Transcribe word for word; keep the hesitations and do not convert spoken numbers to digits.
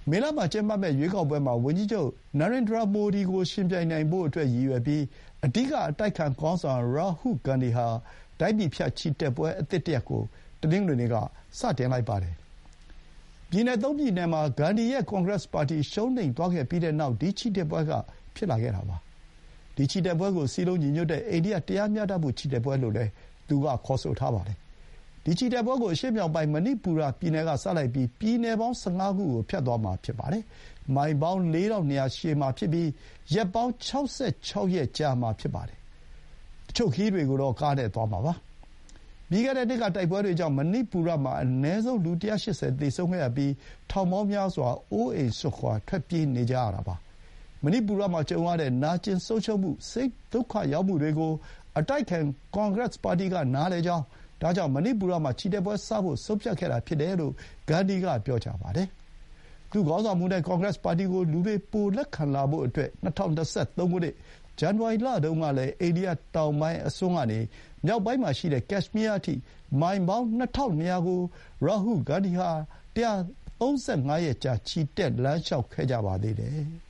မေလမှာကျင်းပမယ့်ရွေးကောက်ပွဲမှာဝန်ကြီးချုပ်နာရင်ဒရာမိုဒီကိုယှဉ်ပြိုင်နိုင်ဖို့အတွက်ရည်ရွယ်ပြီးအဓိကအတိုက်အခံခေါင်းဆောင်ရာဟူဂန္ဒီဟာတိုင်းပြည်ဖြတ်ချီတက်ပွဲအသစ်တရပ်ကိုတနင်္ဂနွေနေ့ကစတင်လိုက်ပါတယ်။ပြည်နယ်သုံးပြည်နယ်မှာဂန္ဒီရဲ့ကွန်ဂရက်ပါတီရှုံးနိမ့်သွားခဲ့ပြီးတဲ့နောက်ဒီချီတက်ပွဲကဖြစ်လာခဲ့တာပါ။ဒီချီတက်ပွဲကိုစည်းလုံးညီညွတ်တဲ့အိန္ဒိယတရားမျှတမှုချီတက်ပွဲလို့လည်းသူကခေါ်ဆိုထားပါတယ်။ဒီချီတက်ပွဲကိုအရှေ့မြောက်ပိုင်းမဏိပူရပြည်နယ်ကစလိုက်ပြီးပြည်နယ်ပေါင်း၁၅ခုကိုဖြတ်သွားမှာဖြစ်ပါတယ်။မိုင်ပေါင်းလေးထောင်နှစ်ရာရှည်မှာဖြစ်ပြီးရက်ပေါင်း၆၆ရက်ကြာမှာဖြစ်ပါတယ်။တချို့ခရီးတွေကိုတော့ကားနဲ့သွားမှာပါ။ပြီးခဲ့တဲ့နှစ်ကတိုက်ပွဲတွေကြောင့်မဏိပူရမှာအနည်းဆုံးလူ၁၈၀သေဆုံးခဲ့ရပြီးထောင်ပေါင်းများစွာအိုးအိမ်စွန့်ခွါထွက်ပြေးနေကြရတာပါ။မဏိပူရမှာကြုံရတဲ့နာကျင်ဆုံးရှုံးမှုစိတ်ဒုက္ခရောက်မှုတွေကိုအတိုက်အခံကွန်ဂရက်ပါတီကနားလည်ကြောင်းဒါကြောင့်မဏိပူရမှာချီတက်ပွဲစဖို့ဆုံးဖြတ်ခဲ့တာဖြစ်တယ်လို့ဂန္ဒီကပြောကြားပါတယ်။သူ့ခေါင်းဆောင်မှုနဲ့ကွန်ဂရက်ပါတီကိုလူတွေပိုလက်ခံလာဖို့အတွက်၂၀၂၃ခုနှစ်ဇန်နဝါရီလတုန်းကလည်းအိန္ဒိယတောင်ပိုင်းအစွန်းကနေမြောက်ပိုင်းမှာရှိတဲ့ကက်ရှ်မီးယားအထိမိုင်ပေါင်း၂၂၀၀ကိုရာဟူဂန္ဒီဟာ၁၃၅ရက်ကြာချီတက်လမ်းလျှောက်ခဲ့ကြပါသေးတယ်။